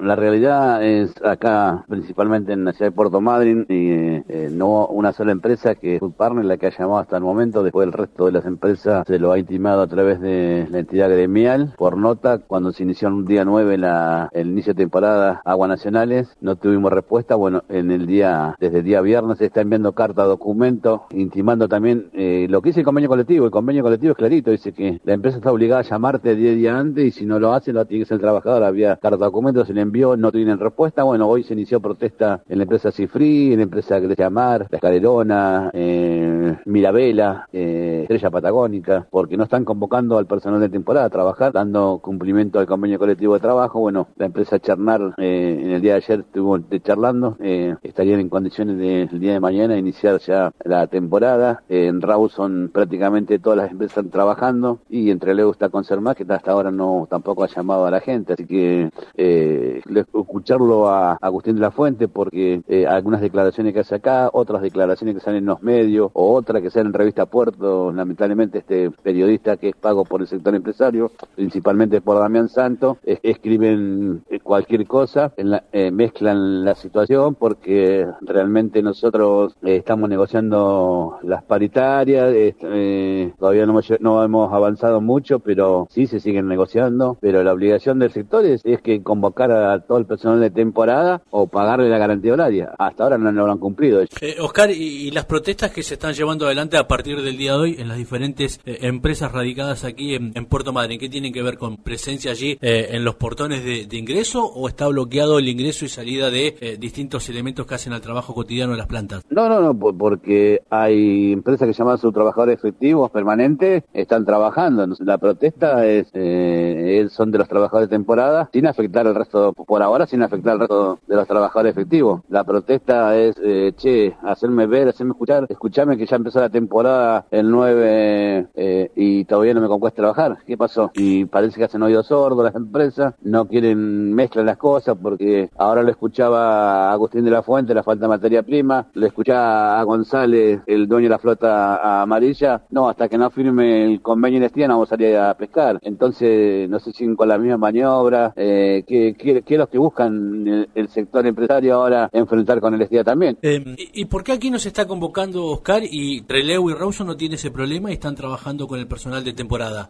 la realidad es acá, principalmente en la ciudad de Puerto Madryn, no una sola empresa que es Food Partner la que ha llamado hasta el momento. Después el resto de las empresas se lo ha intimado a través de la entidad gremial por nota. Cuando se inició un día 9 el inicio de temporada Aguas Nacionales, no tuvimos respuesta. Bueno, desde el día viernes se está enviando carta, documento, intimando también lo que dice el convenio colectivo. El convenio colectivo es clarito, dice que la empresa está obligada a llamarte 10 días antes y si no lo hace, lo tiene que ser el trabajador. Había carta, documento, se le envió, no tienen respuesta. Bueno, hoy se inició protesta en la empresa Cifrí, en la empresa Grecia Mar, La Escalerona, Mirabela, Estrella Patagónica, porque no están convocando al personal de temporada a trabajar, dando cumplimiento al convenio colectivo de trabajo. Bueno, la empresa Charnar en el día de ayer estuvo charlando, estarían en condiciones el día de mañana iniciar ya la temporada. En Rawson prácticamente todas las empresas están trabajando y entre luego está Consermar, que hasta ahora no tampoco ha llamado a la gente, así que escucharlo a Agustín de la Fuente, porque algunas declaraciones que hace acá, otras declaraciones que salen en los medios o otras que salen en Revista Puerto, lamentablemente este periodista que es pago por el sector empresario, principalmente por Damián Santos, escriben cualquier cosa, mezclan la situación, porque realmente nosotros estamos negociando las paritarias, todavía no hemos avanzado mucho, pero sí se siguen negociando, pero la obligación del sector es que convocar a todo el personal de temporada o pagarle la garantía horaria. Hasta ahora no lo han cumplido. Oscar, y las protestas que se están llevando adelante a partir del día de hoy en las diferentes empresas radicadas aquí en Puerto Madryn, ¿qué tienen que ver con presencia allí en los portones de ingreso, o está bloqueado el ingreso y salida de distintos elementos que hacen al trabajo cotidiano de las plantas? No, porque hay empresas que llaman a sus trabajadores efectivos permanentes, están trabajando. La protesta son de los trabajadores de temporada, sin afectar al resto, por ahora, sin afectar al resto de los trabajadores efectivos. La protesta es, hacerme ver, hacerme escuchar, escuchame que ya empezó la temporada el 9 y todavía no me concuesta trabajar. ¿Qué pasó? Y parece que hacen oídos sordos las empresas, no quieren mezclar las cosas, porque ahora lo escuchaba a Agustín de la Fuente, la falta de materia prima, lo escuchaba a González, el dueño de la flota amarilla, no, hasta que no firme el convenio en Estía no vamos a salir a pescar. Entonces, no sé si con la misma maniobra, ¿qué es lo que buscan el sector empresario ahora enfrentar con el Estía también? ¿Y por qué aquí no se está convocando, Oscar, y Trelew y Rawson no tiene ese problema y están trabajando con el personal de temporada?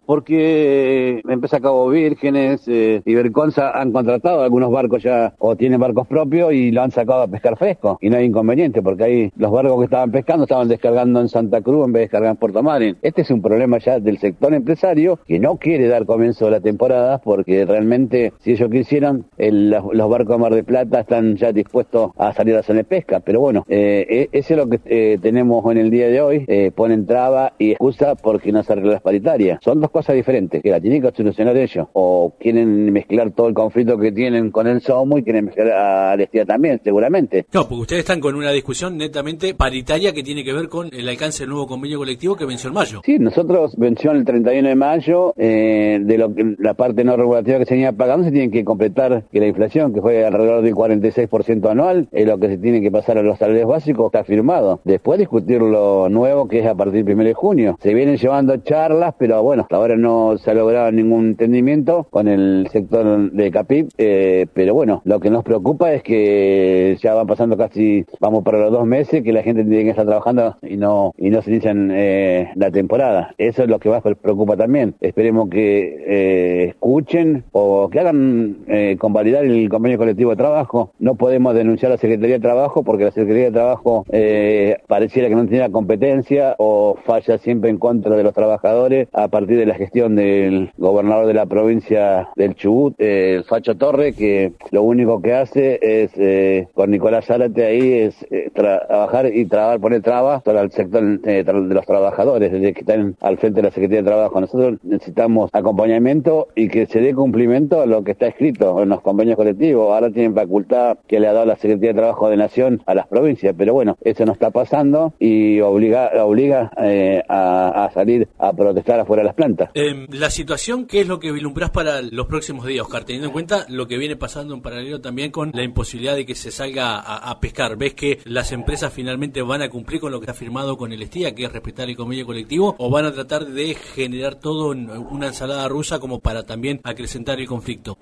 Porque la empresa Cabo Vírgenes y Verconza han contratado algunos barcos ya, o tienen barcos propios y lo han sacado a pescar fresco, y no hay inconveniente, porque ahí los barcos que estaban pescando estaban descargando en Santa Cruz en vez de descargar en Puerto Madryn. Este es un problema ya del sector empresario que no quiere dar comienzo a la temporada, porque realmente si ellos quisieran, los barcos de Mar del Plata están ya dispuestos a salir a hacer pesca, pero bueno, eso es lo que tenemos en el día de hoy. Ponen traba y excusa porque no se arreglan las paritarias. Son dos cosas diferentes, que la tienen que solucionar ellos, o quieren mezclar todo el conflicto que tienen con el SOMO y quieren mezclar a la Estía también, seguramente. No, porque ustedes están con una discusión netamente paritaria que tiene que ver con el alcance del nuevo convenio colectivo que venció en mayo. Sí, nosotros venció el 31 de mayo, de lo que la parte no regulativa que se venía pagando se tienen que completar, que la inflación, que fue alrededor del 46% anual, es lo que se tiene que pasar a los salarios básicos, está firmado. Después discutir lo nuevo, que es a partir del 1 de junio. Se vienen llevando charlas, pero bueno, hasta ahora no se ha logrado ningún entendimiento con el sector de CAPIP, pero bueno, lo que nos preocupa es que ya van pasando vamos para los 2 meses, que la gente tiene que estar trabajando y no se inician la temporada. Eso es lo que más preocupa también. Esperemos que escuchen o que hagan convalidar el convenio colectivo de trabajo. No podemos denunciar a la Secretaría de Trabajo porque la Secretaría de Trabajo pareciera que no tiene competencia o falla siempre en contra de los trabajadores a partir de la gestión del gobernador de la provincia del Chubut, el Facho Torre, que lo único que hace es, con Nicolás Zárate ahí, es trabajar y poner trabas para el sector de los trabajadores, desde que están al frente de la Secretaría de Trabajo. Nosotros necesitamos acompañamiento y que se dé cumplimiento a lo que está escrito en los convenios colectivos. Ahora tienen facultad que le ha dado la Secretaría de Trabajo de Nación a las provincias, pero bueno, eso no está pasando y obliga a salir a protestar afuera de las plantas. La situación, ¿qué es lo que vislumbrás para los próximos días, Oscar, teniendo en cuenta lo que viene pasando en paralelo también con la imposibilidad de que se salga a pescar. ¿Ves que las empresas finalmente van a cumplir con lo que está firmado con el STIA, que es respetar el convenio colectivo, o van a tratar de generar todo en una ensalada rusa como para también acrecentar el conflicto?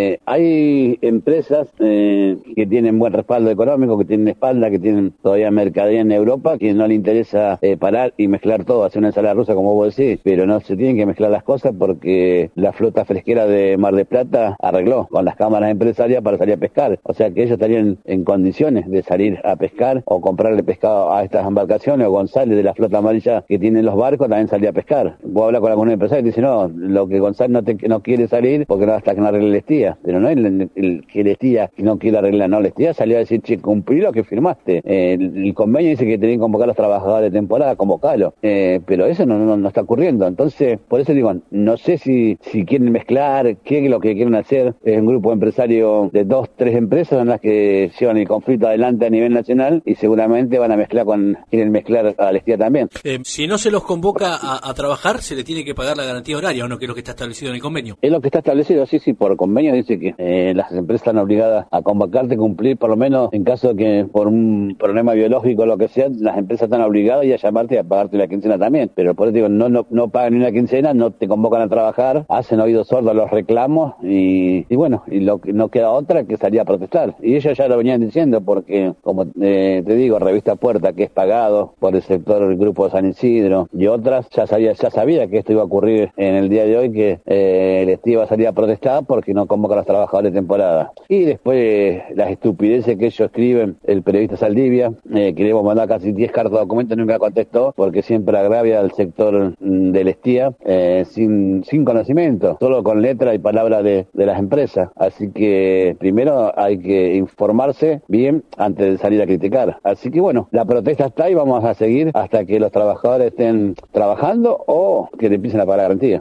Hay empresas que tienen buen respaldo económico, que tienen espalda, que tienen todavía mercadería en Europa, que no le interesa parar y mezclar todo, hacer una ensalada rusa como vos decís, pero no se tienen que mezclar las cosas porque la flota fresquera de Mar del Plata arregló con las cámaras empresarias para salir a pescar, o sea que ellos estarían en condiciones de salir a pescar o comprarle pescado a estas embarcaciones, o González de la flota amarilla que tienen los barcos también salía a pescar. Vos hablas con algún empresario y te dice, no, lo que González no quiere salir porque no hasta que no arregle el STIA, pero no es el que el STIA no quiere arreglar, no, el STIA salió a decir, che, cumplí lo que firmaste, el convenio dice que tenían que convocar a los trabajadores de temporada, convocalo, pero eso no está ocurriendo. Entonces, por eso digo, no sé si quieren mezclar, qué es lo que quieren hacer. Es un grupo empresario de 2, 3 empresas en las que llevan el conflicto adelante a nivel nacional y seguramente van a quieren mezclar a la STIA también. Si no se los convoca a trabajar, se le tiene que pagar la garantía horaria, ¿o no? Que es lo que está establecido en el convenio. Es lo que está establecido, sí, por convenio dice que las empresas están obligadas a convocarte, cumplir, por lo menos en caso de que por un problema biológico o lo que sea, las empresas están obligadas a llamarte y a pagarte la quincena también. Pero por eso digo, no pagan ni una quincena, no te convocan a trabajar, hacen oídos sordos a los reclamos y bueno, y no queda otra que salir a protestar. Y ellos ya lo venían diciendo porque, como te digo, Revista Puerta, que es pagado por el sector del Grupo San Isidro y otras, ya sabía que esto iba a ocurrir en el día de hoy, que el STIA iba a salir a protestar porque no convoca a los trabajadores de temporada. Y después las estupideces que ellos escriben, el periodista Saldivia, que le hemos mandado casi 10 cartas de documentos, nunca contestó porque siempre agravia al sector del STIA sin conocimiento, solo con letra y palabra de las empresas. Así que primero hay que informarse bien antes de salir a criticar. Así que bueno, la protesta está y vamos a seguir hasta que los trabajadores estén trabajando o que le empiecen a pagar la garantía.